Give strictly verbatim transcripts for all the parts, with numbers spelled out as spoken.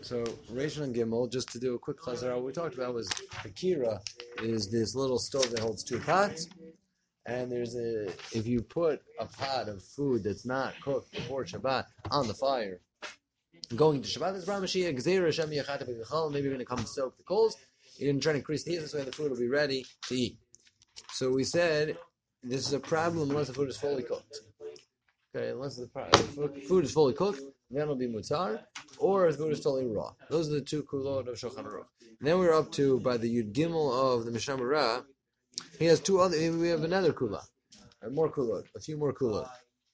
So, Rishon and Gimel, just to do a quick chazara, what we talked about was the kira is this little stove that holds two pots, and there's a, if you put a pot of food that's not cooked before Shabbat on the fire, going to Shabbat, is Ramashia, Gzeira, Shem Yachata B'Gachal, maybe you're going to come soak the coals, you're going to try to increase the heat, this way the food will be ready to eat. So we said, this is a problem unless the food is fully cooked. Okay, unless the food is fully cooked, then it'll be mutar, or the food is totally raw. Those are the two kulot of Shulchan Aruch. And then we're up to, by the Yud Gimel of the Mishnah Berurah, he has two other, we have another kula, more kulot, a few more kulot.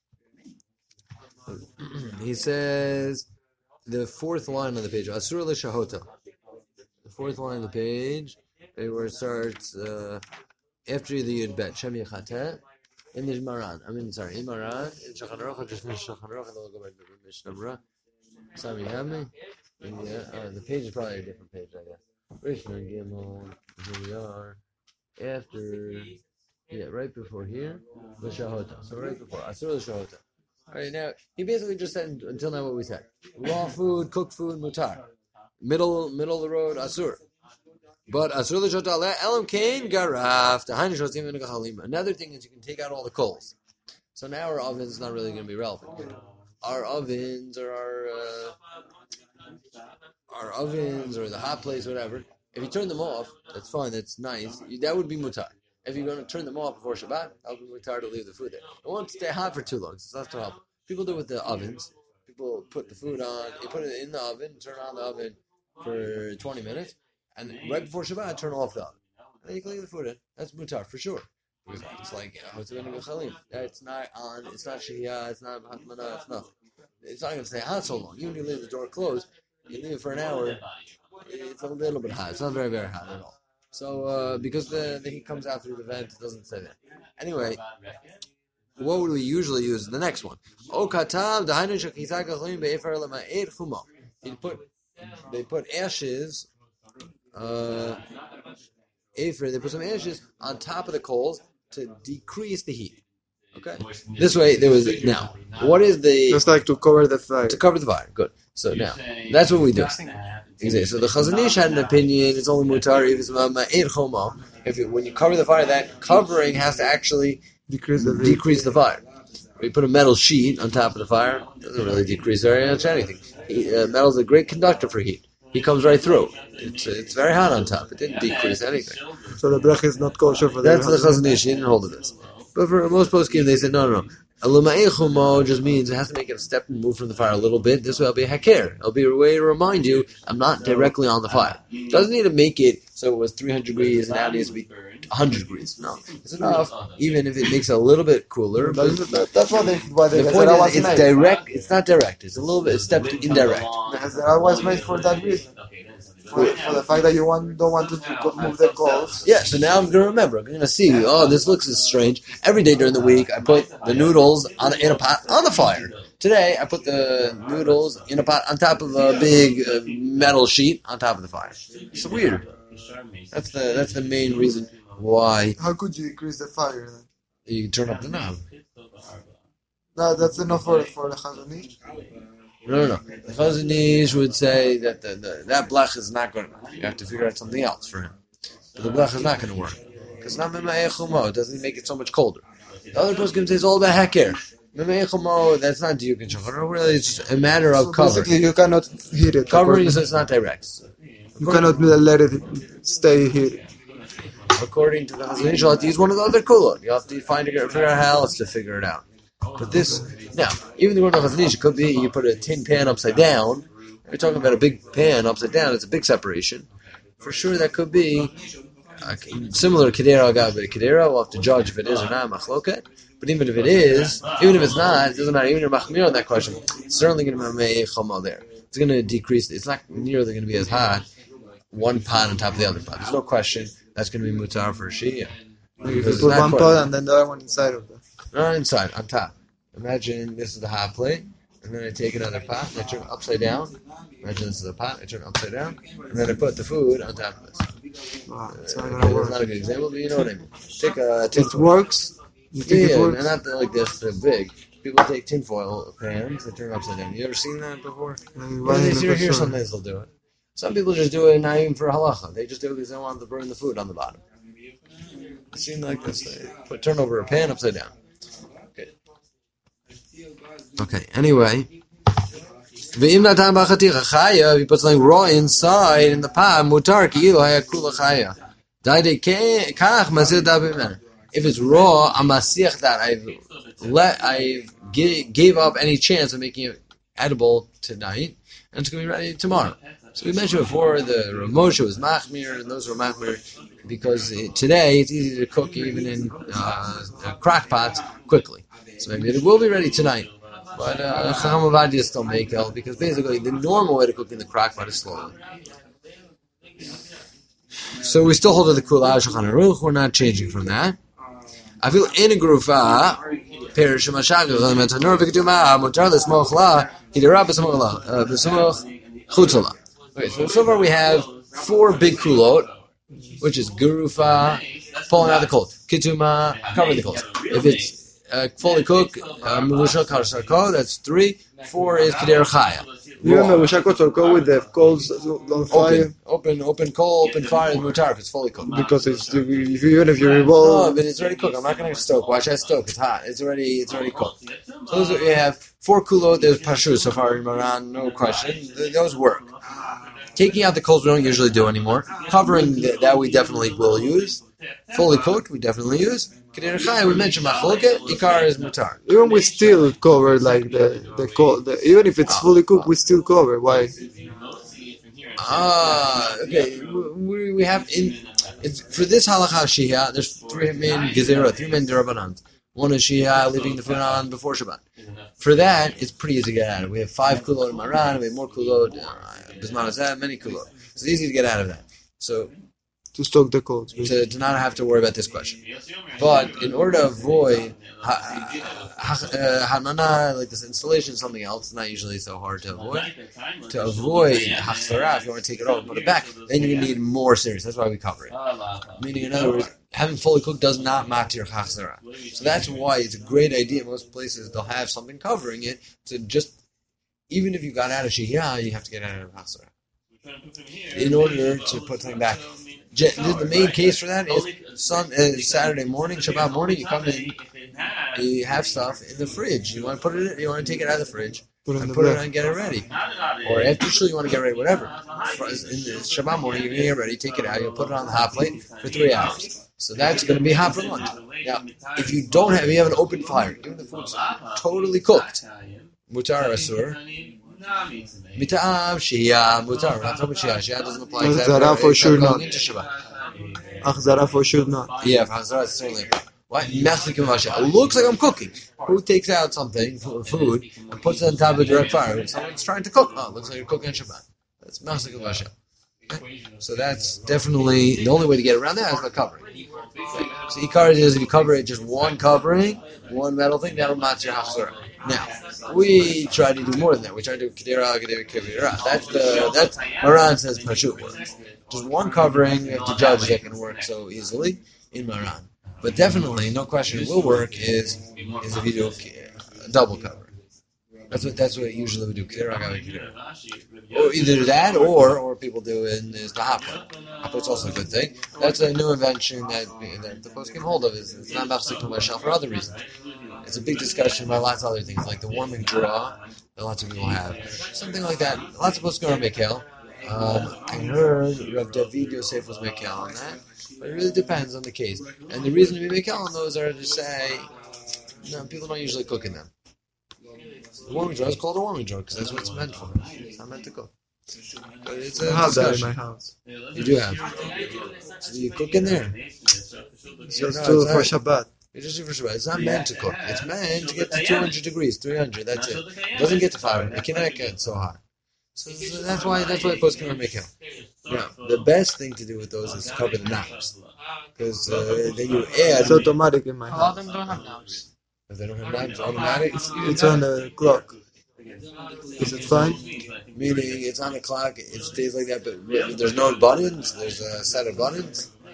He says, the fourth line on the page, Asur l'shahota. The fourth line on the page, where it starts, uh, after the Yud Bet, Shem Yachateh, in the Maran, I mean, sorry, in Maran, in Shulchan Aruch, I just finished Shulchan Aruch, and then we'll go back to the Mishnah Berurah. Sorry, you have me? Yeah, uh, the page is probably a different page, I guess. Rishon Gimel, here we are. After, yeah, right before here, L'Shahota. So right before, Asur L'Shahota. Alright, now, he basically just said, until now what we said. Raw food, cooked food, mutar. Middle, middle of the road, Asur. But Asur L'Shahota, Elam Kain Garaf, another thing is you can take out all the coals. So now our oven is not really going to be relevant. Our ovens or our uh, our ovens or the hot plates, whatever. If you turn them off, that's fine. That's nice. That would be mutar. If you're going to turn them off before Shabbat, that would be mutar to leave the food there. It won't stay hot for too long. So that's not help. People do it with the ovens. People put the food on. You put it in the oven. Turn on the oven for twenty minutes, and right before Shabbat, turn off the oven. And then you can leave the food in. That's mutar for sure. Because it's like it's not on. It's not shihya. It's not hatmana. It's nothing. It's not going to stay hot so long. Even if you leave the door closed, you leave it for an hour, it's a little bit hot. It's not very, very hot at all. So, uh, because the, the heat comes out through the vent, it doesn't say that. Anyway, what would we usually use? The next one. You put, they put ashes, uh, afer, they put some ashes on top of the coals to decrease the heat. Okay. This way, there was now. What is the just like to cover the fire? To cover the fire. Good. So now, that's what we do. Exactly. So the Chazon Ish had an opinion. It's only mutar if it's ma'ir chomo. If it, when you cover the fire, that covering has to actually decrease the decrease the fire. We put a metal sheet on top of the fire. It doesn't really decrease very much anything. He, uh, metal is a great conductor for heat. He comes right through. It's it's very hot on top. It didn't decrease anything. So the bracha is not kosher for that. That's the Chazon Ish. He didn't hold of this. But for most poskim, they said, no, no, no. A luma'ei chumo just means it has to make it a step and move from the fire a little bit. This way it'll be a haker. It'll be a way to remind you, I'm not directly on the fire. It doesn't need to make it so it was three hundred degrees and now it needs to be one hundred degrees. No. It's enough, even if it makes it a little bit cooler. But that, that's what they, why they the point is, it's made. direct, it's not direct. It's a little bit, a step indirect. Because they was made for that reason. For, for the fact that you want, don't want to move the coals. Yeah, so now I'm going to remember. I'm going to see, oh, this looks strange. Every day during the week, I put the noodles on, in a pot on the fire. Today, I put the noodles in a pot on top of a big uh, metal sheet on top of the fire. It's weird. That's the that's the main reason why. How could you increase the fire then? You turn up the knob. No, that's enough for, for the Chazon Ish? No, no, no. The Chazon Ish would say that the, the, that blech is not good enough. You have to figure out something else for him. But the blech is not going to work. Because it's not mema'eh chumo. It doesn't make it so much colder. The other poskim say it's all about haker. Mema'eh chumo, that's not diyuk and shulchan. Really, it's just a matter of so cover. Basically, you cannot heat it. Covering is it's not direct. You cannot let it stay heated. According to the Chazon Ish, you'll have to use one of the other kulot. You have to find a, figure out how else to figure it out. But this, now, even the Chazon Ish, it could be you put a tin pan upside down. If you're talking about a big pan upside down, it's a big separation. For sure, that could be uh, similar to Kedera Agav Kedera. We'll have to judge if it is or not, machloket. But even if it is, even if it's not, it doesn't matter. Even if you're machmir on that question, it's certainly going to be me'eh chomo there. It's going to decrease. It's not nearly going to be as hot. One pot on top of the other pot. There's no question that's going to be mutar for a shia. You put one pot and then the other one inside of that. No, inside, on top. Imagine this is the hot plate, and then I take another pot, and I turn it upside down. Imagine this is a pot, I turn it upside down, and then I put the food on top of this. Wow, it's uh, not okay, going to work. That's not a good example, but you know what I mean. Take a... Take it works? You think yeah, it works? not like this, uh, big. People take tinfoil pans and turn them upside down. You ever seen that before? Why They not see it here, sure? sometimes they'll do it. Some people just do it not even for halacha. They just do it because they want to burn the food on the bottom. It seems like this. They put turn over a pan upside down. Okay. Okay. Anyway, if you put something raw inside in the pan, mutar ki'ilu haya kula chaya. If it's raw, I'm masiach that I've let I gave up any chance of making it edible tonight, and it's going to be ready tomorrow. So we mentioned before the Rav Moshe was machmir, and those were machmir because it, today it's easy to cook even in uh, uh, crock pots quickly. So maybe it will be ready tonight. But uh, Chacham Ovadia still make el because basically the normal way to cook in the crock pot is slowly. So we still hold to the Kula Shulchan Aruch. We're not changing from that. I feel in a grufa perish mashagel on metanor vikduma mutar the smoch la hidirab smoch la besmoch chutala. Okay, so so far we have four big kulot, which is gurufa, pulling out the cold, kituma, covering the cold. If it's uh, fully cooked, mushal karsarko, that's three. Four is keder chaya. Even the Mushakot will go with the coals on fire. Open, open, open coal, open fire, and mutar if it's fully cooked. Because it's if you, even if you No, revolve. but it's already cooked. I'm not going to stoke. Why should I stoke? It's hot. It's already, it's already cooked. So those are, we have four kulot. There's pashut so far in Maran, no question. Those work. Taking out the coals we don't usually do anymore. Covering the, that we definitely will use. Fully cooked we definitely use. Keder chai we mentioned machloket. Ikar is mutar. Even we still cover like the the, coal, the even if it's fully cooked, we still cover. Why? Ah, okay. We, we have in it's, for this halacha shihya. There's three main gezerah, three main derabanan. One is shihya, leaving the food on before Shabbat. For that, it's pretty easy to get out of. We have five kulot in Maran. We have more kulot. Bisman Hazeh, many kulot. It's easy to get out of that. So To stoke the coals. to, to not have to worry about this question. But in order to avoid ha, ha, uh, hanana, like this installation, something else, it's not usually so hard to avoid. To avoid hachzara, if you want to take it off and put it back, then you need more serious. That's why we cover it. Meaning, in other words, having fully cooked does not matir hachzara. So that's why it's a great idea. Most places they'll have something covering it to just, even if you got out of shihya, you have to get out of hachzara in order to put something back. The main case for that is sun, uh, Saturday morning, Shabbat morning. You come in, you have stuff in the fridge. You want to put it, in, you want to take it out of the fridge Put it and in put the it on and get it ready. Or after shul, you want to get ready, whatever. In the Shabbat morning, you're going to get ready, take it out, you put it on the hot plate for three hours. So that's going to be hot for lunch. Now, if you don't have, if you have an open fire, even the food's totally cooked, mutar asur. Mita'am shihya mutar. We're not talking about shihya. Shihya doesn't apply exactly. Achzara for sure not. Into Shabbat. Achzara for sure not. Yeah, for Hazara it's certainly. What? It looks like I'm cooking. Who takes out something, food, and puts it on top of a direct fire? Someone's trying to cook. Oh, it looks like you're cooking on Shabbat. That's Machzik Vasha. So that's definitely the only way to get around that is by covering. So Ikar is if you cover it just one covering, one metal thing, that'll match your Hachzara. Now, we try to do more than that. We try to do Kedera, Kedera, Kedera. That's the, that's, Maran says Pashut works. Just one covering, you have to judge that can work so easily in Maran. But definitely, no question, it will work is is if you do a double cover. That's what that's what usually we do. Kedera, Kedera. Or either that, or or people do in is the hot plate. Hot plate's also a good thing. That's a new invention that, that the post came hold of. Is it's not machzik to myself for other reasons. It's a big discussion about lots of other things, like the warming draw that lots of people have. Something like that. Lots of posts go on Mekel. Um, I heard Rav David Yosef was Mekel on that, but it really depends on the case. And the reason to be Mekel on those are to say, no, people don't usually cook in them. The warming drawer is called a warming drawer because that's what it's meant for. It's not meant to cook. But it's a I have that in discussion. my house. You do have. So do you cook in there? Just No, to, it's for not- Shabbat. It's just for Shabbat. It's not meant to cook. It's meant to get to two hundred degrees, three hundred. That's it. It doesn't get to five hundred. It cannot get so hot. So, so that's why that's why post can make it. Now, the best thing to do with those is to cover the knobs, because uh, then you add. It's automatic in my A lot of house. them don't have knobs. If they don't have knobs, automatic. It's on the clock. Is it fine? Meaning it's on the clock. It stays like that, but there's no buttons. There's a set of buttons.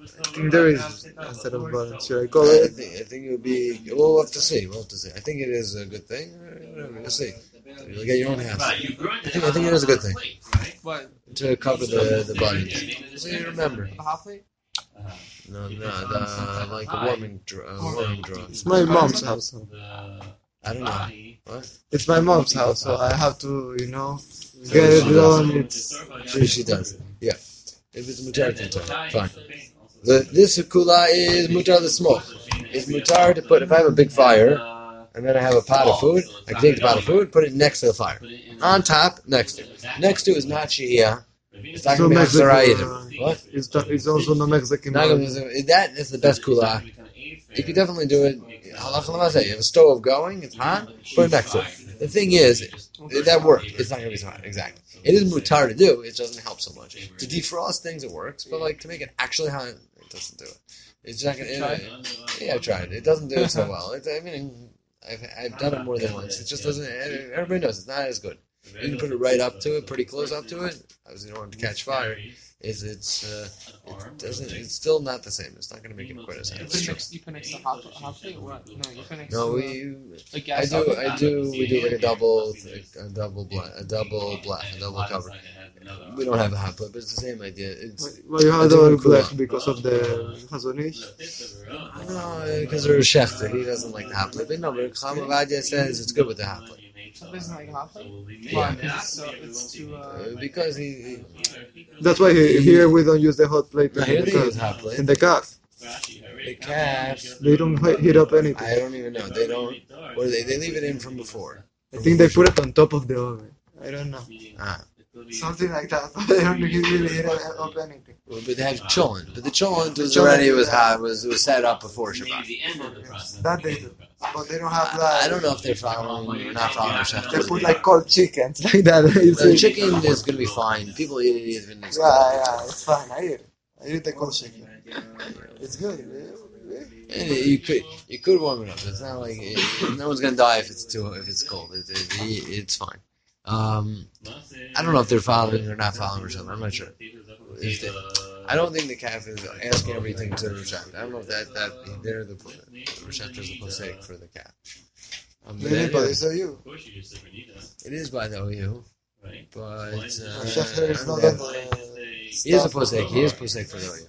I think there is a set of balance. Should I call I it? think, I think it would be. We'll have to see. We'll have to see. I think it is a good thing. Whatever, we'll see. You'll get your own house. I think, I think it is a good thing. What? To cover the the bodies. So you remember. The hot plate? No, no, the like a warming draw. Uh, warming draw. It's my mom's house. So. I don't know. What? It's my mom's house, so I have to, you know, get it done. It's She, she does. Yeah. If it's mutar, it's mutar. Fine. The, this kula is mutar the smoke. It's mutar to put, if I have a big fire, and then I have a pot of food, I can take the pot of food, put it next to the fire. On top, next to. Next to is not shia. It's not so going to be Mexican. hachzara either. uh, What? It's, it's also no Mexican. Not gonna, that is the best kula. You could definitely do it. Halacha l'maaseh. You have a stove going, it's hot, put it next to it. The thing is, that worked. It's not going to be so hot. Exactly. It is mutar to do. It doesn't help so much. To defrost things, it works, but like to make it actually hot, it doesn't do it. It's not going to. Yeah, I tried. It doesn't do it so well. It's, I mean, I've, I've done it more than once. It just doesn't. Everybody knows it's not as good. You can put it right up to it, pretty close up to it. Obviously, you don't want it to catch fire. Is it's uh, it doesn't. It's still not the same. It's not going to make it quite as hot. You can mix, you can mix the hot, hot plate or what? No, you can mix No, the, we. the I gas do. oven. I do. We do like a double, a double black, a double black, a double cover. We don't have a hot plate, but it's the same idea. It's Well, you have I do double it cool. black because of the Hazonish. no, because we're a chef. He doesn't like the hot plate. But no, but Chama Vadia says it's good with the hot plate. So this is like hot plate? Yeah. Why? It's, so, it's too, uh, Uh, because he, he That's why he, here we don't use the hot plate. no, in here the they car. use hot plate. In the calf, The calf. they don't he- heat up anything. I don't even know. They don't. Or they they leave it in from before. I think they put it on top of the oven. I don't know. Ah. Something like that. They don't really heat up anything. Well, but they have cholent. But the cholent was cholent, already was yeah. hot. Was was set up before Shabbat. That they do. But they don't have I, like. I don't know if they're following or not following the chef. They put like cold chickens like that. It's The like- chicken is going to be fine. People eat it even. It's Yeah, yeah, it's fine. I eat it. I eat the cold chicken. It's good. And you could you could warm it up. It's not like it, no one's gonna die if it's too if it's cold. It, it, it's fine. Um, I don't know if they're following or not following Rosh Hashanah. I'm not sure. If they, I don't think the calf is asking everything to Rosh Hashanah. I don't know if that that they're the Rosh Hashanah is the posek for the calf. Um, but Maybe, but anyway, it's a you. it is by the O U, but uh, The chef here is I not don't on know. the. He is a stuff. posek. He is posek for the O U.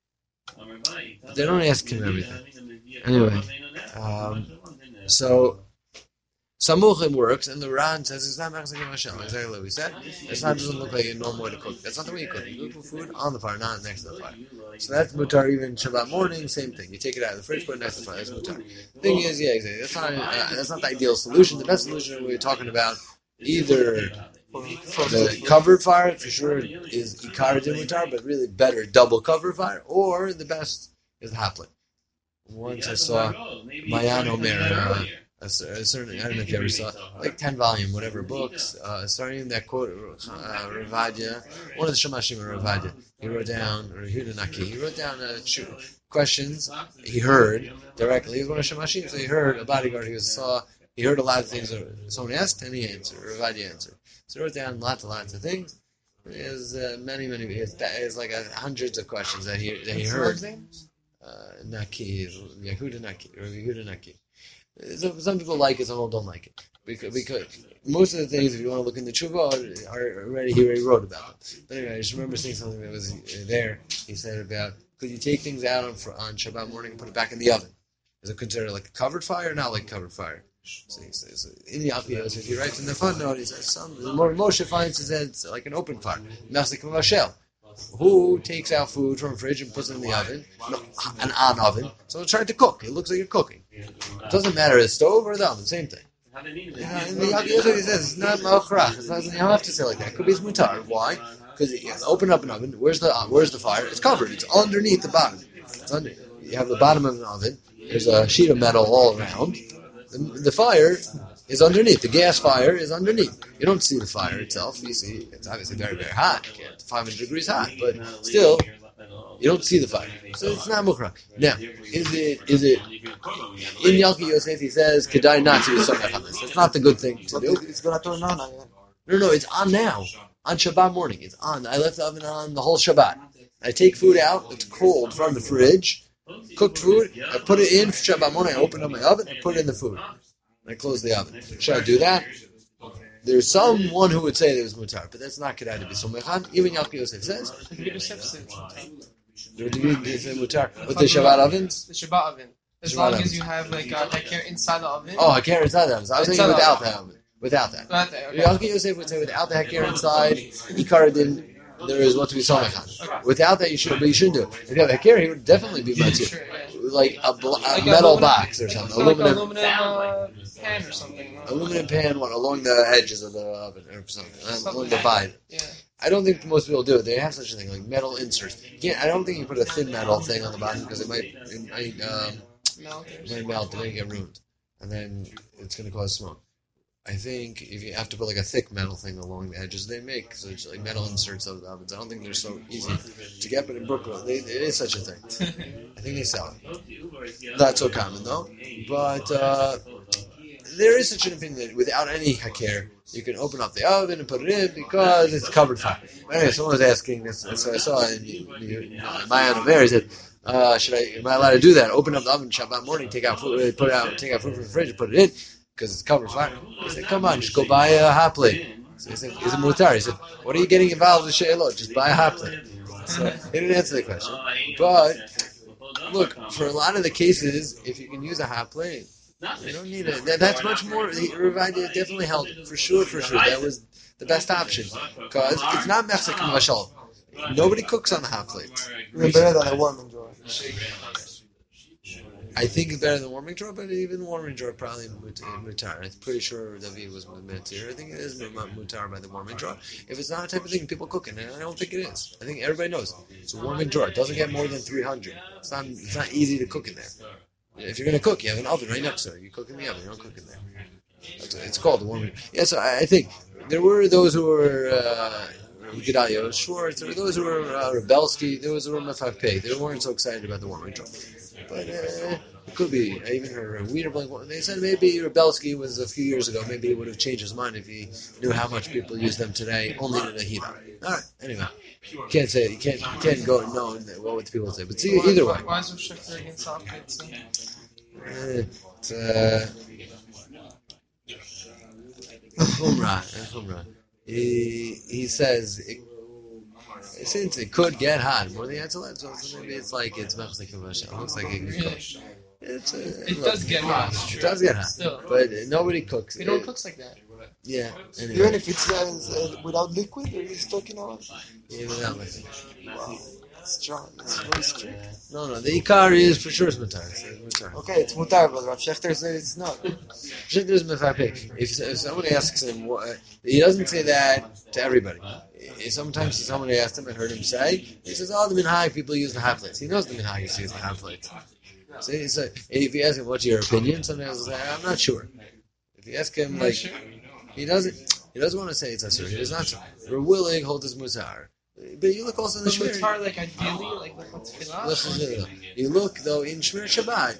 They don't ask him everything. Anyway, um, so Samuchim works, and the Ran says it's not Mechzik Hashem. Exactly what we said. It's not doesn't look like a normal way to cook. That's not the way you cook. You cook food on the fire, not next to the fire. So that's mutar. Even Shabbat morning, same thing. You take it out of the fridge, put it next to the fire. That's mutar. Thing is, yeah, exactly. That's not uh, that's not the ideal solution. The best solution we're talking about either the covered fire for sure is ikar de mutar, but really better double covered fire, or the best is the hot plate. Once I saw Mayan Omer, uh, a, cer- a certain, I don't know if you ever saw, like ten volume, whatever books, uh, starting that quote, uh, Ravadia, one of the Shemashim of Ravadia, he wrote down, or Yehuda Naki, he wrote down uh, ch- questions he heard directly. He was one of Shemashim, so he heard a bodyguard, he was, saw, he heard a lot of things that someone asked, and he answered, Ravadia answered. So he wrote down lots and lots of things. He has uh, many, many, he has, he has like uh, hundreds of questions that he, that he heard. Uh, Naki, Yehuda Naki, or Yehuda Naki. So some people like it, some people don't like it. Because, because most of the things, if you want to look in the Tshuva, are already, he already wrote about them. But anyway, I just remember seeing something that was there. He said about, could you take things out on, on Shabbat morning and put it back in the oven? Is it considered like a covered fire or not like covered fire? So he says, in the Alpiyos, if he writes in the footnote, he says, some, Moshe finds it says it's like an open fire. Maslik Mashel. Who takes out food from a fridge and puts it in the oven, no, an on oven, so it's trying to cook. It looks like you're cooking. It doesn't matter the stove or the oven, same thing. Yeah, in the Yagi he says it's not malchrach. It's not, you don't have to say like that. It could be mutar. Why? Because you open up an oven. Where's the uh, where's the fire? It's covered. It's underneath the bottom. It's under, you have the bottom of an oven. There's a sheet of metal all around. The, the fire is underneath. The gas fire is underneath. You don't see the fire itself. You see it's obviously very, very hot. It's five hundred degrees hot, but still, you don't see the fire. So it's not mukra. Now, is it is it in Yalki Yosef? He says kedai not to do something on this. That's not the good thing to But do. it- it's gonna turn on again. No, no, it's on now. On Shabbat morning, it's on. I left the oven on the whole Shabbat. I take food out, it's cold from the fridge, cooked food, I put it in for Shabbat morning, I open up my oven, I put it in the food. I close the oven. Should I do that? There's someone who would say there was mutar, but that's not kedai to be somechan. Even Yalkut Yosef says. The Yosef says There would be mutar with the Shabbat ovens. the Shabbat oven. As Shabbat long oven. as you have like a heker inside the oven. Oh, heker inside the oven. I was Inside thinking the without oven. the oven. Without that. Not there, okay. Yalkut Yosef would say without the heker inside, Ikar din, there is what to be somechan. Okay. Without that, you should, but you shouldn't do it. If you have heker, he would definitely be matir. Sure, yeah. Like a, bl- a Like a metal aluminum- box or something. So like Aluminum. aluminum uh, pan or something. no? Aluminum pan, what, along the edges of the oven or something, Something along the like vine. Yeah. I don't think most people do it. They have such a thing, like metal inserts. You can't, I don't think you put a thin metal thing on the bottom because it might, it might, um, Melt or it might something. melt, it might get ruined. And then it's going to cause smoke. I think if you have to put like a thick metal thing along the edges, they make so it's like metal inserts of the ovens. I don't think they're so easy to get, but in Brooklyn, they, it is such a thing. I think they sell it. Not so common though. But uh, there is such an opinion that without any haker, you can open up the oven and put it in because it's covered fire. Anyway, someone was asking this, so I saw in, in Mayan Omer, he said, uh, should I, am I allowed to do that? Open up the oven Shabbat morning, take out food, put out, take out food from the fridge and put it in because it's covered fire. He said, come on, just go buy a hot plate. So he said, is it mutar? He said, what are you getting involved with She'elot? Just buy a hot plate. So he didn't answer the question. But, look, for a lot of the cases, if you can use a hot plate, you don't need it. That, that's much more. Revived definitely helped for sure, for sure. That was the best option because it's not Mexican mashal. Nobody cooks on the hot plate. Even better than a warming drawer. I think it's better than warming drawer, but even warming drawer probably mutar. I'm pretty sure David was mutar. I think it is mutar by the warming drawer. If it's not a type of thing people cook in, and I don't think it is. I think everybody knows it's a warming drawer. It doesn't get more than three hundred. It's not. It's not easy to cook in there. If you're going to cook, you have an oven right next to it. You cook in the oven, you don't cook in there. That's what it's called, the warming. Yeah, so I, I think there were those who were uh, Gedaliah Schwartz, there were those who were uh, Rebelsky, there was a room of five P. They weren't so excited about the warming drum. But uh, it could be. I even heard Wiederblank. They said maybe Rebelsky was a few years ago. Maybe he would have changed his mind if he knew how much people use them today, only in the heat. All right, anyway. You can't say you can't you can't go knowing what the people say, but see, either way. Why is there shifter against hot plates? Uh, it's uh, Chumrah, Chumrah. He he says it, since it could get hot more than so maybe it's like it's machzik kavasha. It looks like it can cook. It's uh, It look, does get hot. It does get hot, Still. but nobody cooks. We don't It- cook like that. Yeah. Anyway, Even if it's uh, uh, without liquid, or you're talking about? even without liquid. Wow. It's strong. It's very strict. No, no. The ikar is for sure it's mutar. It's mutar. Okay, it's mutar, but Rav Shechter says it's not. Shit, there's mefapik. If, if somebody asks him, what, he doesn't say that to everybody. If sometimes somebody asked him and heard him say, he says, "Oh, the minhag people use the hot plates." He knows the minhag is use the hot plates. So, he say, if you ask him, "What's your opinion?" Sometimes he'll say, "I'm not sure." If you ask him, I'm like, not sure. he doesn't, he doesn't want to say it's asur. He does not say. We're willing, hold his musar. But you look also in the The shmir. mutar, like ideally, like like what's tefillah? You look though in Shmir Shabbat.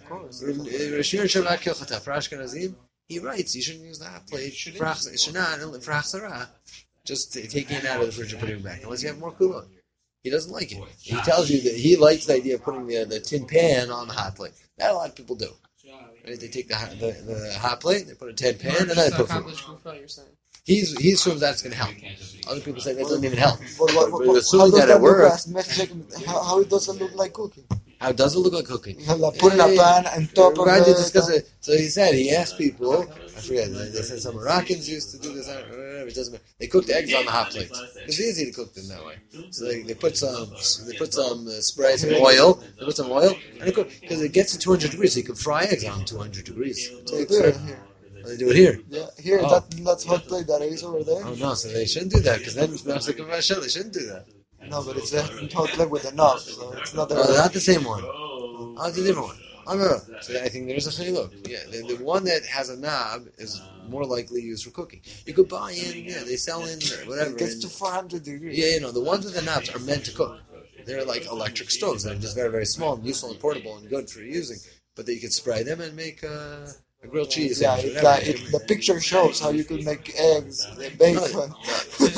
Shmir Shabbat Kilchata for Ashkenazim. He writes you shouldn't use the hot plate Shouldn't? for Ach- Shana for Achsarah. Just t- taking it out of the fridge and putting it back, unless you have more kula. He doesn't like it. He tells you that he likes the idea of putting the, the tin pan on the hot plate. That a lot of people do. Right? They take the, hot- the the hot plate, they put a tin pan, and then they put food. Accomplish gufa, you're saying. He's he assumes that's going to help. Other people say that doesn't even help. But, what, what, But what, assuming how does that that it look works, like? How, how it doesn't look like cooking? how does it look like cooking? Like putting a pan on top of Right, the... they discuss it. So he said, he asked people, I forget, they they said some Moroccans used to do this, I don't know, whatever, it doesn't matter. They cooked eggs on the hot plates. It's easy to cook them that way. So they, they put some, they put some uh, spray, some oil, they put some oil, and they cook, because it gets to two hundred degrees, so you can fry eggs on two hundred degrees. So They it's do it good. here. They do it here. Yeah, here, Oh. that, that's hot plate that is over there. Oh no, so they shouldn't do that, because then it's not like a mashal, they shouldn't do that. No, but it's a hot plate with a knob, so it's not Oh, a... not the same one. Oh, it's a different one. Oh, no, no. So I think there's a chiluk. Yeah, the, the one that has a knob is more likely used for cooking. You could buy in, yeah, they sell in whatever. It gets in- to four hundred degrees. yeah, you know, the ones with the knobs are meant to cook. They're like electric stoves. They're just very, very small and useful and portable and good for using. But you could spray them and make uh, a grilled cheese Yeah, sandwich, it, whatever. like, it, the picture shows how you could make eggs, uh, bacon. No,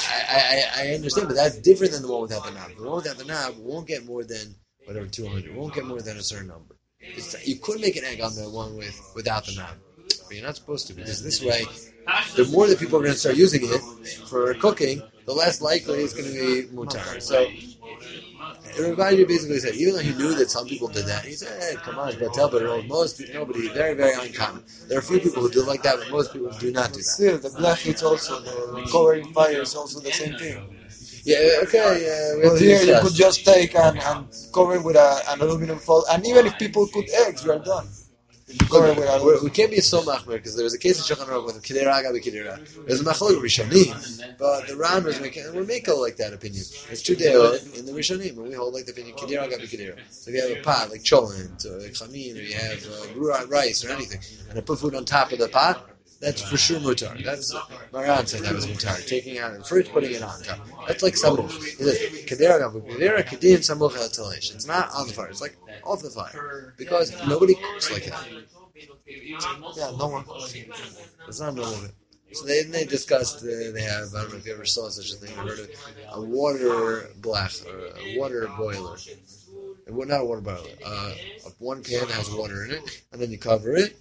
I, I, I understand, but that's different than the one without the knob. The one without the knob won't get more than whatever two hundred. Won't get more than a certain number. It's, you could make an egg on the one with without the knob, but you're not supposed to, because this way, the more that people are going to start using it for cooking, the less likely it's going to be mutar. So the Ravadi basically said, even though he knew that some people did that, he said, hey, come on, but tell, but most nobody, very, very uncommon. There are a few people who do like that, but most people do not do that. Still, the black it's also the covering fire is also the same thing. Yeah, okay, yeah. We have But to here you discuss. could just take and, and cover it with a, an aluminum foil, and even if people put eggs, you are done. If you cover it with We're- aluminum. we can't be so machmer because there was a case in Shulchan Aruch with Kidera Gabi Kidera. There's a machlok Rishonim, but the Ran was making, and we make a like that opinion. It's two deot in the Rishonim, and we hold like the opinion Kidera Gabi Kidera. So if you have a pot like cholent or like chamin, or you have uh, brewed rice or anything, and I put food on top of the pot, that's for sure mutar. That's Maran said that was mutar. Taking it out of the fridge, putting it on top. That's like samuch. He says Kidera Gabi Kidera Kedin Samuch El Talish. It's not on the fire. It's like off the fire because nobody cooks like that. Yeah, no one. It's not normal. So they they discussed. Uh, they have. I don't know if you ever saw such a thing or heard of it, a water black or a water boiler. And what- Not a water boiler. Uh, one pan has water in it, and then you cover it.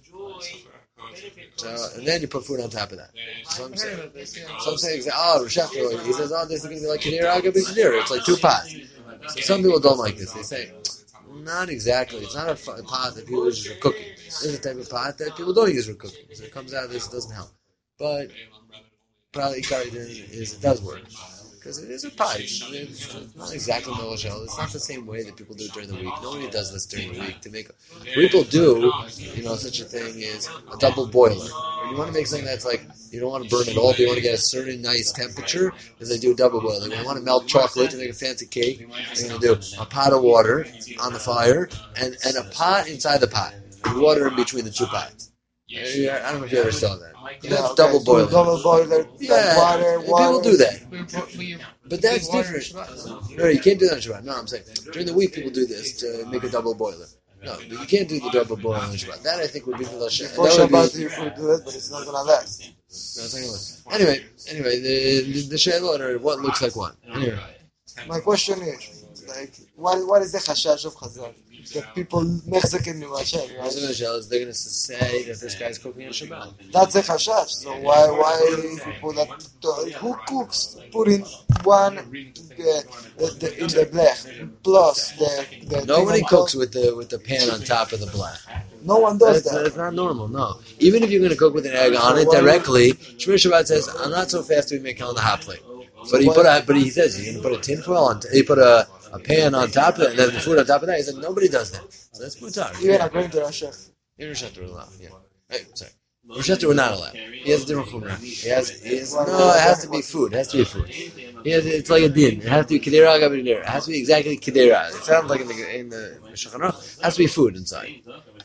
So, and then you put food on top of that. So I'm I heard saying, about this, yeah. some say, oh, Rishach, he says, oh, this is going to be like Kedira Agabi Kedira. It's like two pots. So some people don't like this. They say, not exactly. It's not a f- pot that people use for cooking. This is a type of pot that people don't use for cooking. So it comes out of this, it doesn't help. But probably Ikari is it does work. Because it is a pie. It's, it's not exactly Melashel. It's not the same way that people do it during the week. Nobody does this during the week. To make people do, you know, such a thing is a double boiler. When you want to make something that's like, you don't want to burn it all, but you want to get a certain nice temperature, then they do a double boiler. When you want to melt chocolate to make a fancy cake, they're going to do a pot of water on the fire and, and a pot inside the pot. And water in between the two pots. I don't know if you ever saw that. Yeah, That's okay, double so boiler. double boiler, Yeah, water, water. people do that. We, put- we, But that's we water different. Shabbat. No, you can't do that on Shabbat. No, I'm saying during the week people do this to make a double boiler. No, but you can't do the double boiler on Shabbat. That I think would be for the Shabbat. Before Shabbat you could do it, but it's not gonna last. No, it's not gonna work. Anyway, anyway, the the, the Shailot or what looks like what. Anyway, My question is, like, what what is the chashash of Chazal? That people mechzakin mivashel, the right? Shail is they're gonna say that this guy's cooking on Shabbat. That's a chashash. So why why people that who cooks put in one the, the, the in the blech plus the the Nobody thing on cooks top? with the with the pan on top of the black. No one does That's, that. that's not normal. No, even if you're gonna cook with an egg on it directly, Shmir Shabbat says I'm not so fast to be making on the hot plate. But he put a, but he says you're gonna put a tin foil on. He put a, a pan on top of it, and then the food on top of that. He said nobody does that. So that's mutar. Even Yeah. according to Rashi. Even Rosh Hashanah allowed. Yeah. Hey, sorry. Rosh Hashanah we're not allowed. He has a different chumrah. He has. He has. No, it has to be food. It has to be food. He has. It's like a din. It has to be kedera gabi kedera. It has to be exactly kedera. It sounds like in the in the Shulchan Aruch. It has to be food inside.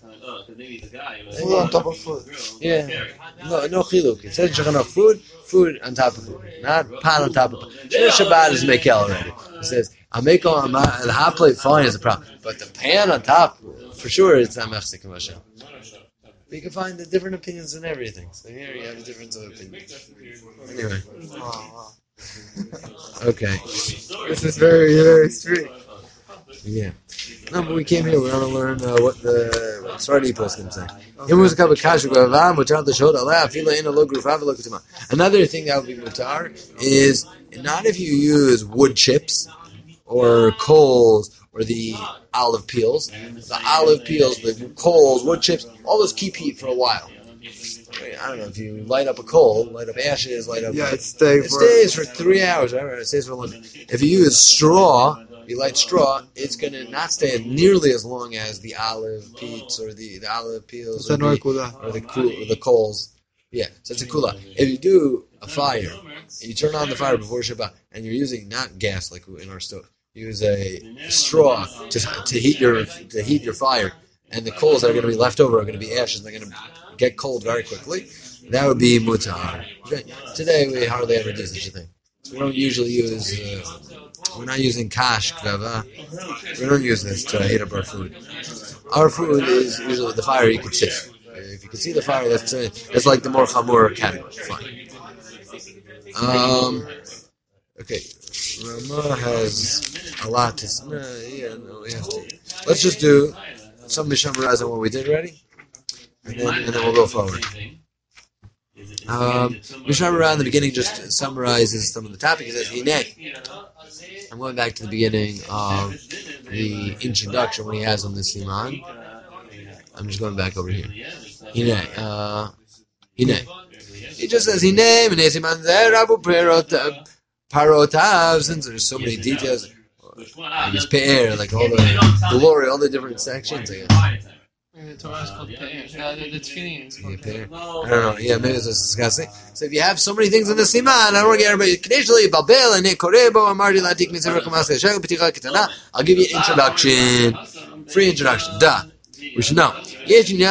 Food on top of food. Yeah. No, no chiluk. It says Shulchan Aruch food, food on top of food, not pot on top of pot. Shmir Shabbat is mekel already. It says I make on the hot plate fine is a problem, but the pan on top, for sure, it's not mechzik and Hashem. But you can find the different opinions in everything. So here you have a difference of opinions. Anyway, Wow, wow. okay, This is very very strict. yeah. No, but we came here. We're going to learn uh, what the what Sardi post can say. Another thing that would be mutar is not if you use wood chips or coals or the olive peels. The olive peels, the coals, wood chips, all those keep heat for a while. I don't know if you light up a coal, light up ashes, light up. Yeah, it stays It for stays for three hours. Right? It stays for long. If you use straw, you light straw, it's going to not stay nearly as long as the olive peats or the, the olive peels It's or a the, noikula. or the cool or the coals. Yeah, so it's a kula. If you do a fire, you turn on the fire before Shabbat, and you're using not gas like in our stove. Use a straw to to heat your to heat your fire, and the coals that are going to be left over are going to be ashes. And they're going to get cold very quickly. That would be mutar. Today we hardly ever do such a thing. So we don't usually use. Uh, we're not using kash krava. We don't use this to heat up our food. Our food is usually the fire you can see. If you can see the fire, that's uh, it's like the more chamur category. Fine. Um. Okay, Rama has a lot to say. No, yeah, no, we have to. Let's just do some summarize on what we did already, and then and then we'll go forward. Um, Mishnah in the beginning just summarizes some of the topics. It says, Hinei. I'm going back to the beginning of the introduction when he has on the Siman. I'm just going back over here. Hinei. Uh, Hinei. He just says, Hinei, Minei Siman Zer, Rabu Perot, Parotav, since there's so many details. Like his pe'er, like all the glory, all the different sections, I guess. The Torah is called Pe'er. Uh, the, the Tefillin is called Pe'er. I don't know. Yeah, maybe it's disgusting. So if you have so many things in the Siman, I don't want to get everybody. Kadeshli, Babel, and Korebo, Amardi, Latik, Nizera, Kamaska, Shagam, Peticha, Kitana. I'll give you an introduction. Free introduction. Duh. We should know. Here's no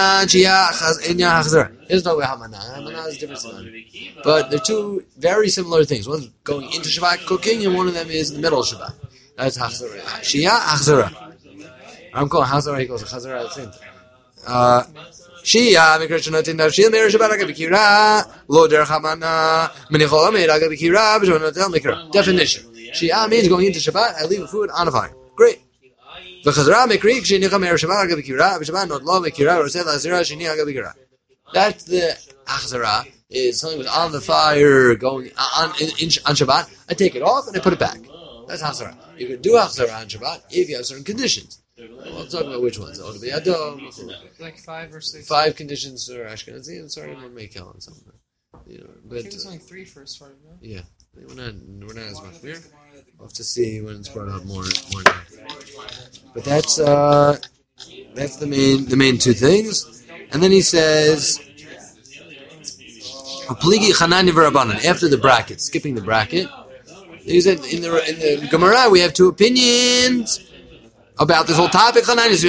way Hamana. Hamana is different Siman. But they're two very similar things. One's going into Shabbat cooking, and one of them is in the middle of Shabbat. That's Hachzara. Shia, Hachzara. I'm calling Hachzara, he calls it Chazara at the same time. Uh, Shia, Mikrishanatin, Shia, Mera Shabbat, Agabikira, Lo Der Hamana, Menichola, Mera Agabikira, Bishanatel, Mikra. Definition. Shia means going into Shabbat, I leave the food on a fire. Great. V'chazara, Mikri, Shinicha, Mera Shabbat, Agabikira, Bishabat, Not Lo, Mikira, Rosel, Azira, Shini, Agabikira. That's the Achzara, is something was on the fire, going on, in, in, on Shabbat. I take it off and I put it back. That's Achzara. You can do Achzara on Shabbat if you have certain conditions. We'll talk about which ones. Like five or six. Five conditions for Ashkenazi and starting with Mekel and something. You know, but I think it's only three for starting. No? Yeah, we're not we're not as much clear. We'll have to see when it's brought up more more. Now. But that's uh, that's the main the main two things, and then he says, "Pligi Chanani v'Rabbanan." After the bracket, skipping the bracket, he said in the in the Gemara we have two opinions about this whole topic. According to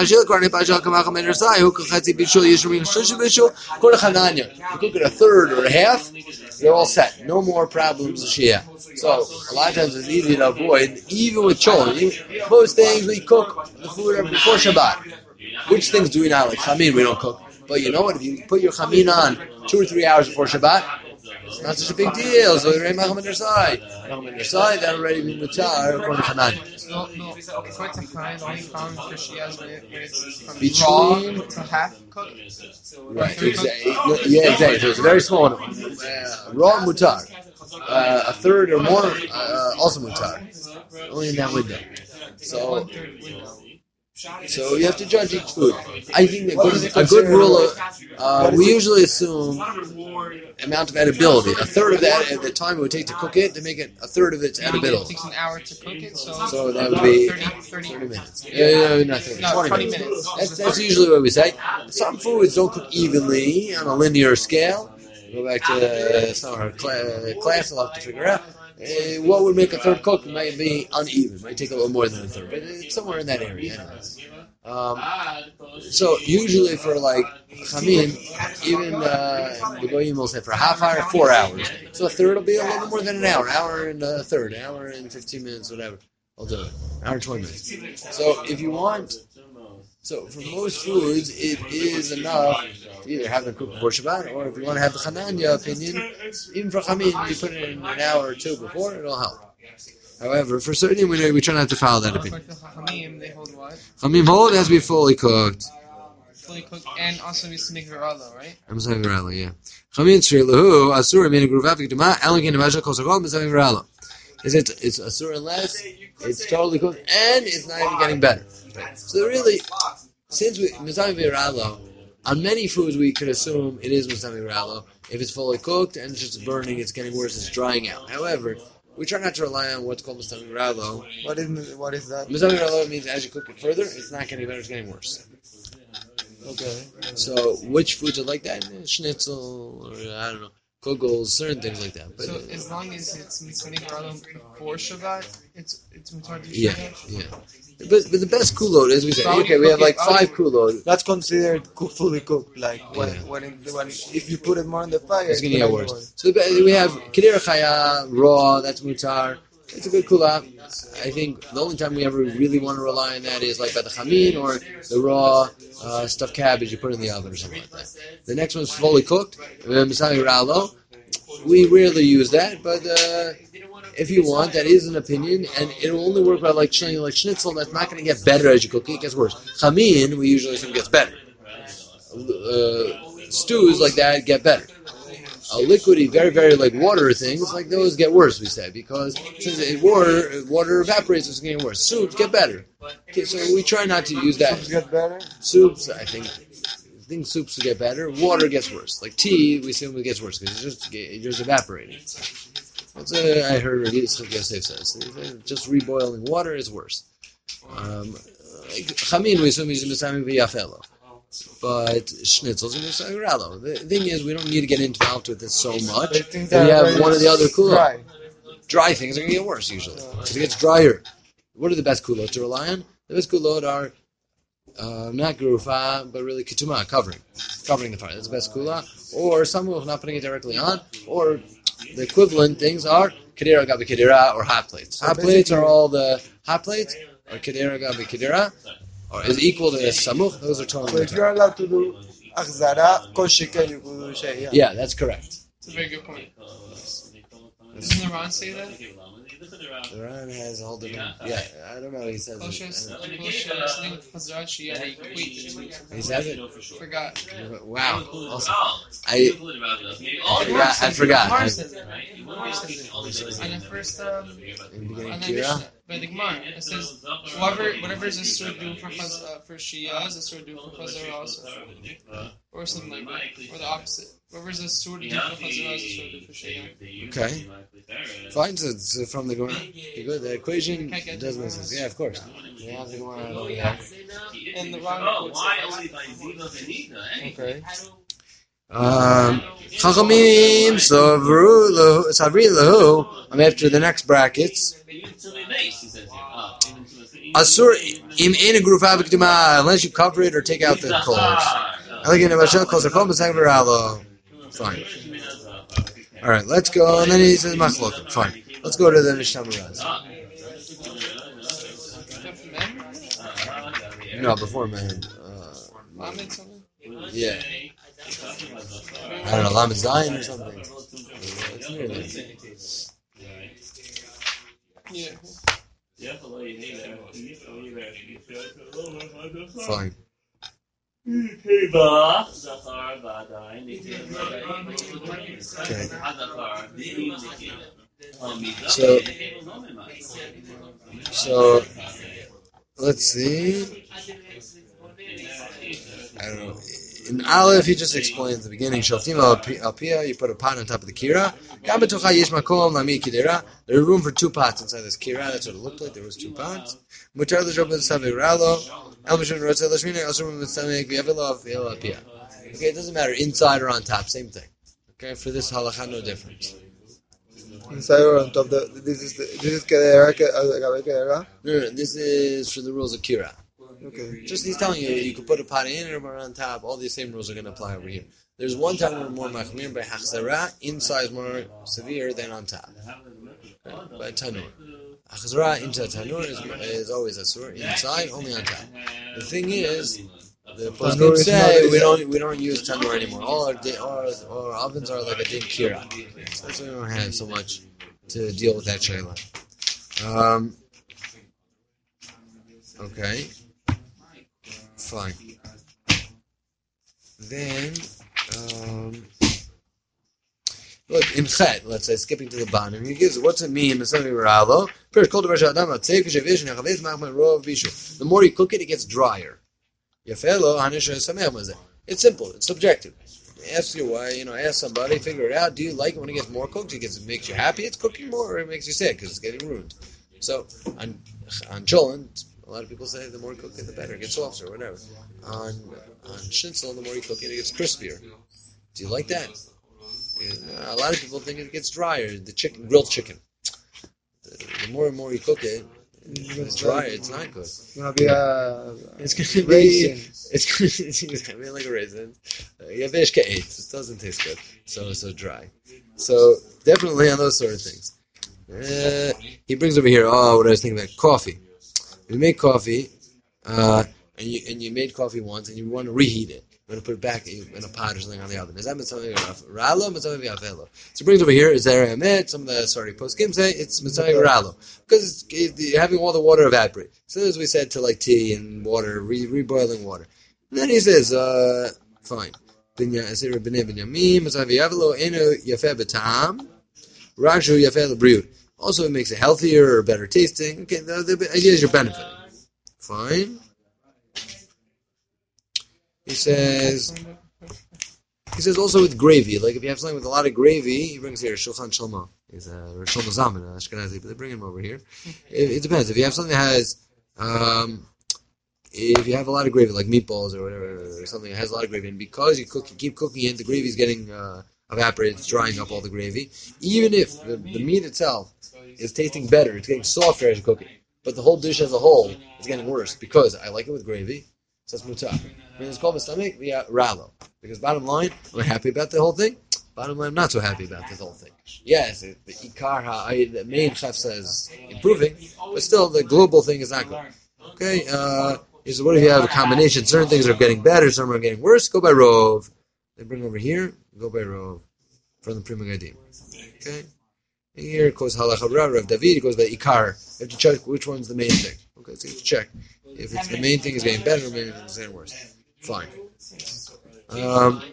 Chananya, you cook it a third or a half, they're all set. No more problems. Shia. So a lot of times it's easy to avoid, even with chol. Most things we cook the food before Shabbat. Which things do we not like? Chamin we don't cook. But you know what? If you put your chamin on two or three hours before Shabbat, it's not such a big deal. So you're Macham on their side. Macham on their side, that already be mutar according to Chananya. No, no. According to Chananya, the only problem for Shias when it's from Between raw to half cooked. Right, exactly. Yeah, exactly. So it's a very small one. Uh, raw mutar. Uh, a third or more, uh, also mutar. Only in that window. So, One third window. so you have to judge each food. I think a good, a good rule of, uh, we usually assume amount of edibility. A third of that at the time it would take to cook it, to make it a third of its It edibility. takes an hour to cook it, so, So that would be thirty, thirty, thirty minutes. Yeah, yeah, not thirty, no, twenty, twenty minutes. minutes. That's, that's usually what we say. Some foods don't cook evenly on a linear scale. Go back to uh, some of our cl- class, I'll have to figure out. Uh, what would make a third cook might be uneven. Might take a little more than a third, but it's somewhere in that area. Anyways. Um, so usually for like chamin, even uh, the goyim will say for a half hour, four hours. So a third will be a little more than an hour, hour and a third, hour and fifteen minutes, whatever. I'll do it. Hour and twenty minutes. So if you want, so for most foods, it is enough to either have them cooked before Shabbat, or if you want to have the Chananya opinion, even for chamin, you put it in an hour or two before, it'll help. However, for certain, we, we try not to follow that opinion. According to Chachamim, they hold what? Chamim hold it has to be fully cooked. Fully cooked, and also needs to make virala, right? I'm saying virala, yeah. Chamim shrilahu asur min gruvavik duma alagin nevajal kosakol b'sayim virala. Is it? It's asur unless it's totally cooked and it's not even getting better. Right. So really, since we mizayim virala, on many foods we could assume it is mizayim virala. If it's fully cooked and it's just burning, it's getting worse, it's drying out. However, we try not to rely on what's called Mizami Ralo. What is what is that? Mizami Ralo means as you cook it further, it's not getting better, it's getting worse. Okay. So, which foods are like that? Schnitzel, or I don't know, kugels, certain things like that. But, So uh, as long as it's mitzvah virala before Shabbat, it's it's mutar to do yeah, Shabbat? yeah. But, but the best kulot, as we say, How okay, you we have cook like it, how five you- kulot. That's considered cook, fully cooked. Like when Yeah. when, it, when if you put it more on the fire, It's going to gonna get worse. So the- we have Kedera Chaya, raw, that's mutar. It's a good kula. I think the only time we ever really want to rely on that is like by the chamin or the raw uh, stuffed cabbage you put in the oven or something like that. The next one's fully cooked. uh, Misali ralo. We rarely use that, but uh, if you want, that is an opinion, and it'll only work by like sh- like schnitzel. That's not going to get better as you cook it; it gets worse. Chamin, we usually assume gets better. Uh, stews like that get better. A liquidy, very, very like water things, like those get worse, we say, because since it, water water evaporates, it's getting worse. Soups get better. Okay, so we try not to use that. Soups get better? Soups, I think, I think soups get better. Water gets worse. Like tea, we assume it gets worse because it's just, it's just evaporating. That's what I heard Yosef says. Just reboiling water is worse. Um, like chamin, we assume he's misaming v'yafelo. But schnitzels and misagralo. The thing is, we don't need to get involved with this so much. If you have one or the other kula, dry. dry things are going to get worse usually. If it gets drier, what are the best kulot to rely on? The best kulot are uh, not gerufa, but really ketuma, covering, covering the fire. That's the best kula. Or some of not putting it directly on. Or the equivalent things are kedera gabi kedera or hot plates. Hot plates are all the hot plates, or kedera gabi kedera. Or is equal to samuch, those are totally. So if you're allowed to do achzara, kol shekel you could do shayya. Yeah, that's correct. That's a very good point. Doesn't the Ron say that? The Ron has a whole different. Yeah, I don't know. He says it. He says it. Forgot. Wow. Awesome. I. I forgot. I forgot. I, on the first, um, in the beginning, on the Kira. Mishnah, by the Gemara, it says, whoever, whatever is a sur do for chaz, uh, for Shia is a sur do for Chazara also. Or something like that. Or the opposite. Whoever is a sur do for Chazara is a sur do for Shia. Okay. Fine, so it's from the Gemara. Good. The equation does make sense. Yeah, of course. We have the Gemara over here. And the wrong Okay. Um, Chachamim savri lahu. I'm after the next brackets. Asur im ein grufa b'keduma, unless you cover it or take out the coals. Elegin avashel kol zakom b'sang v'ralo. Fine. All right, let's go. And then he says machlok. Fine. Let's go to the Mishnah Meraz. No, before man. Uh, yeah. I don't know, Lamed Zayin or something. It's near there. Yeah. Fine. Okay. So, so let's see. I don't know. In Aleph, he just explains at the beginning. Shaltim al pia, you put a pot on top of the kira. Gam b'tocha yesh makom lami kidera. There's room for two pots inside this kira. That's what it looked like. There was two pots. Mutar l'shob b'savi ralo. El mishon rotzeh l'shmina. El shom b'samek v'yavelo v'yel al pia. Okay, it doesn't matter inside or on top. Same thing. Okay, for this halacha, no difference. Inside or on top. The, this is the, this is kedera. Kedera. No, no, this is for the rules of kira. Okay. Just he's telling you, you could put a pot in or on top. All these same rules are going to apply over here. There's one time where more machmir by hachzara, inside is more severe than on top. Okay? By tanur. Hachzara into tanur is, is always asur. Inside, only on top. The thing is, the poskim say we don't we don't use tanur anymore. All our di- all, our, all our ovens are like a din kira. So that's why we don't have so much to deal with that shayla. Um. Okay. Fine. Then, um, look, in Chet, let's say, skipping to the bottom, he gives, what's it mean? The more you cook it, it gets drier. It's simple, it's subjective. Ask your wife, you know, ask somebody, figure it out. Do you like it when it gets more cooked? It gets, it makes you happy, it's cooking more, or it makes you sick because it's getting ruined. So, on, on cholent, a lot of people say the more you cook it, the better. It gets softer, or whatever. On on schnitzel, the more you cook it, it gets crispier. Do you like that? A lot of people think it gets drier. The chicken, grilled chicken. The, the more and more you cook it, it's drier. It's not good. It's gonna be a. It's gonna be. Raisin. It's, it's gonna be like a raisin. Yavesh ka'et. It doesn't taste good. So so dry. So definitely on those sort of things. Uh, he brings over here. Oh, what I was thinking about coffee. You make coffee, uh, and you and you made coffee once, and you want to reheat it. going to put it back in a pot or something on the oven. Is that mitzvah ralo? Mitzvah v'yafelo. So it brings over here is there emet. Some of the sorry post-kim say it's mitzvah ralo because it's, it, you're having all the water evaporate. So as we said to like tea and water, re, reboiling water. And then he says, uh, fine. Binya asir b'nei Binyamin mitzvah v'yafelo eno yafeh b'tam rakshu yafeh l'briut. Also, it makes it healthier or better tasting. Okay, the, the idea is you're benefiting. Fine. He says, he says also with gravy. Like if you have something with a lot of gravy, he brings here Shulchan Shalma. He's a or Shlomo Zalman, Ashkenazi, but they bring him over here. It, it depends. If you have something that has, um, if you have a lot of gravy, like meatballs or whatever, or something that has a lot of gravy, and because you cook, you keep cooking it, the gravy is getting uh, evaporated, it's drying up all the gravy. Even if the, the meat itself is tasting better, it's getting softer as you cook it, but the whole dish as a whole is getting worse because I like it with gravy. So it's mutar. When it's called stomach, we have ralo. Because bottom line, am I happy about the whole thing? Bottom line, I'm not so happy about this whole thing. Yes, it, the ikar, ha, the main chef says improving, but still the global thing is not good. Okay, uh, he says, what if you have a combination? Certain things are getting better, some are getting worse. Go by rov. They bring over here, go by rov from the Prima Gadim. Okay, here it goes halacha Rav David. It goes by ikar. You have to check which one's the main thing. Okay, so you have to check. If it's the main thing is getting better, or maybe it's getting worse. Fine. Um,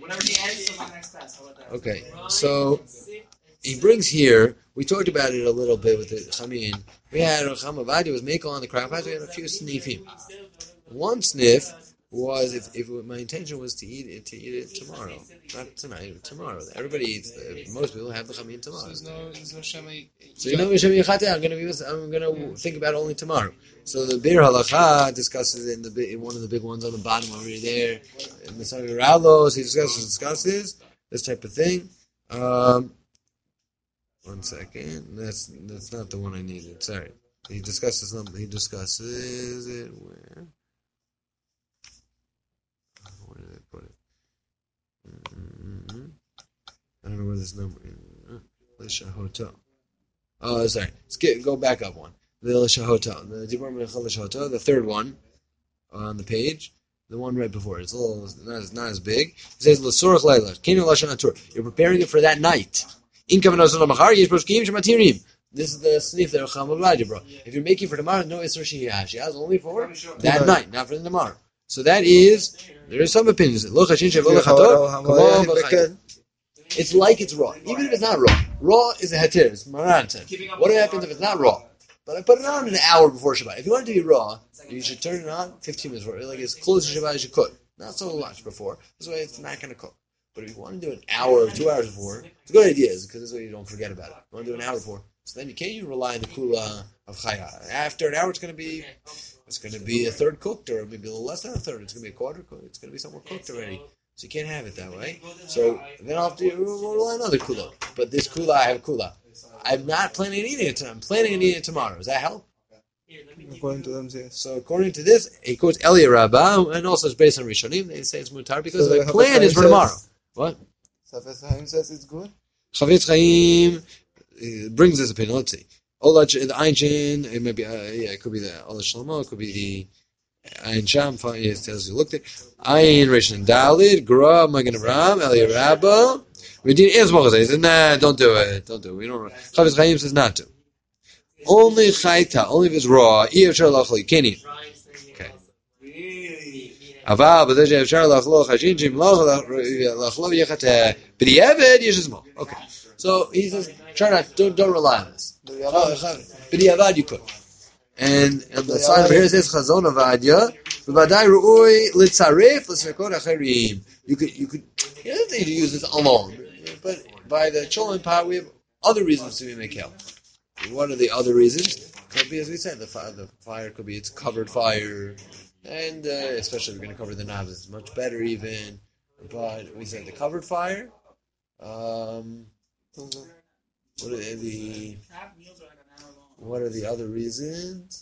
okay, so he brings here, we talked about it a little bit with the Chamin. We had Chacham Ovadia was makel on the crackers. We had a few sniffim. One sniff was if, if my intention was to eat it to eat it tomorrow, not tonight, but tomorrow. Everybody eats. Uh, most people have the chamin tomorrow. So there's no, there's no shemi. So you know, shemi yachate. I'm gonna be. I'm gonna think about only tomorrow. So the Bir Halacha discusses in the in one of the big ones on the bottom over there. In the Mishnah Ralos, he discusses discusses this type of thing. Um, one second. That's that's not the one I needed. Sorry. He discusses something. He discusses it where. Where did I put it? Mm-hmm. I don't know where this number is. Lishahoto. Oh, sorry. Let's get, go back up one. The Lishahoto. The Dibur Mechal Lishahoto, the third one on the page. The one right before. It's a little not as, not as big. It says L'sorach Laila. Kenu Lashon Atur. You're preparing it for that night. In Kavanah Machar, Yesh Boshkim Shematirim. This is the sniff that Chacham Ovadia bro. If you're making for tomorrow, no Isra Shiyah. She has only for that night, not for the tomorrow. So that is, there are some opinions. It's like it's raw. Even if it's not raw. Raw is a heter. It's maranta. What happens if it's not raw? But I put it on an hour before Shabbat. If you want it to be raw, you should turn it on fifteen minutes before. Like as close to Shabbat as you could. Not so much before. This way it's not going to cook. But if you want to do an hour or two hours before, it's a good idea because this way you don't forget about it. You want to do an hour before. So then you can't even rely on the kula of chaya. After an hour it's going to be... It's going to be a third cooked, or maybe a little less than a third. It's going to be a quarter cooked. It's going to be somewhat cooked already. So you can't have it that way. So then I'll have to rely on another kula. But this kula, I have kula. I'm not planning on eating it tonight. I'm planning on eating it tomorrow. Does that help? According to them, yes. So according to this, he quotes Elia Rabbah, and also it's based on Rishonim. They say it's mutar because So the plan is for tomorrow. What? Chafetz Chaim says it's good. Chafetz Chaim uh, brings this opinion. Let's see. Ola the Einchin, it may be, uh, yeah, it could be the Ola Shlomo, it could be the Ein Sham, it tells you looked at Ein Rishon Dalid, Gra, Magen Avraham, Elia Rabbah, Medin Ezmoch says, nah, don't do it, don't do it. We don't. Chafetz Chaim says not to. Only Chayta, only if it's raw, Iyah Shar Lachli, can't eat. Okay. Aval, but there's Shar Lachlo, Chashin, Jim Lachlo, Yechate, but the Eved, Yeshizmo. Okay. So he says, try not, don't, don't rely on this. B'diavad you could. And, and the sign over here says Chazon Ovadia. B'vadai ru'ui litzaref l'svekot acherim. You could, you could, you don't need to use this alone. But by the Cholin part, we have other reasons to be mekel. What are the other reasons? Could be, as we said, the fire, the fire could be it's covered fire, and uh, especially if we're going to cover the knobs, it's much better even. But we said the covered fire. Um, What are the what are the other reasons?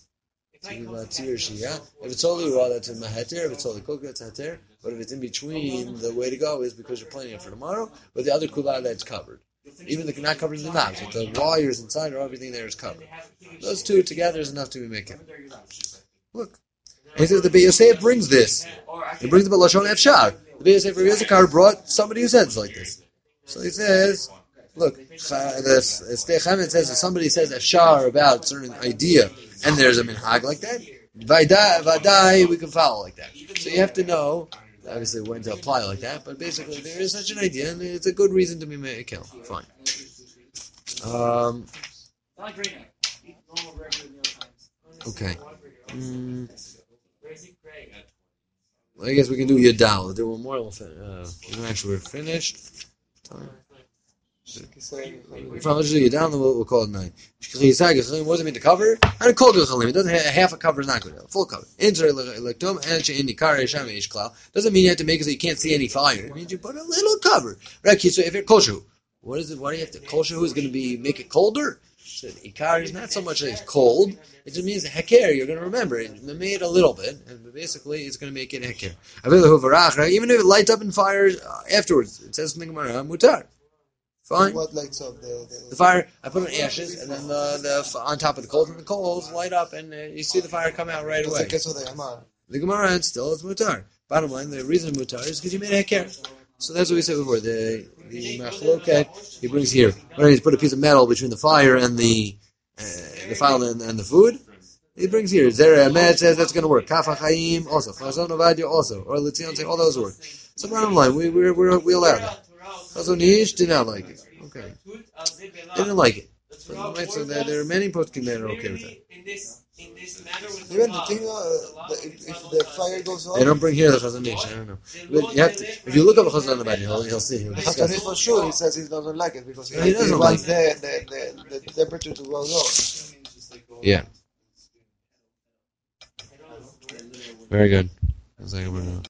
If it's only raw, that's a maheter. If it's only cooked, that's heter. But if it's in between, the way to go is because you're planning it for tomorrow. But the other kula that's covered, even the not covered in the knobs, but the wires inside or everything there is covered. Those two together is enough to be making. Look, he says the Beit Yosef brings this. It brings the Lashon Efshar. The Beis Sefer Yizakar brought somebody who says like this. So he says, look, the Sdei Chametz says if somebody says a shar about a certain idea and there's a minhag like that, vadai, vadai, we can follow like that. So you have to know, obviously, when to apply like that, but basically there is such an idea and it's a good reason to be mekel. Fine. Um, okay. Mm. I guess we can do Yadal. We'll do one more. We'll fin- uh, actually, we're finished. If I'm just do Yadal, then we'll, we'll call it nine. What does it mean to cover? And a cold Gechalim. It doesn't have half a cover is not good. A full cover. Doesn't mean you have to make it so you can't see any fire. It means you put a little cover. Right? So if you're kosher, what is it? Why do you have to kosher? Who's going to be make it colder? So the ikar is not so much that it's cold. It just means heker. You're going to remember it. You made a little bit, and basically it's going to make it heker. Even if it lights up in fire uh, afterwards, it says something about mutar. Fine. What lights up the, the The fire? I put on ashes, and then the, the on top of the coals, and the coals light up, and uh, you see the fire come out right away. The Gemara and still it's mutar. Bottom line, the reason mutar is because you made a heker. So that's what we said before. The the machloket he brings here. When he's put a piece of metal between the fire and the uh, the fire and, and the food, he brings here. Zera Ahmed says that's going to work. Kafa Chaim also. Chazon Ovadia also. Or Litzion say all those work. So bottom line, we we we we allow that. Chazon Ish did not like it. Okay, they didn't like it. So, so there, there are many poskim that are okay with that. Even the thing, uh, the, if, if the fire goes off, They don't bring here the Chazon Ish. I don't know. But you have to. If you look up the Chazon Ovadia, he'll, he'll see. He'll the discuss Chazon Ish it. for sure he says he doesn't like it because he, He doesn't he wants like the, the, the, the temperature to go low. Yeah. Very good.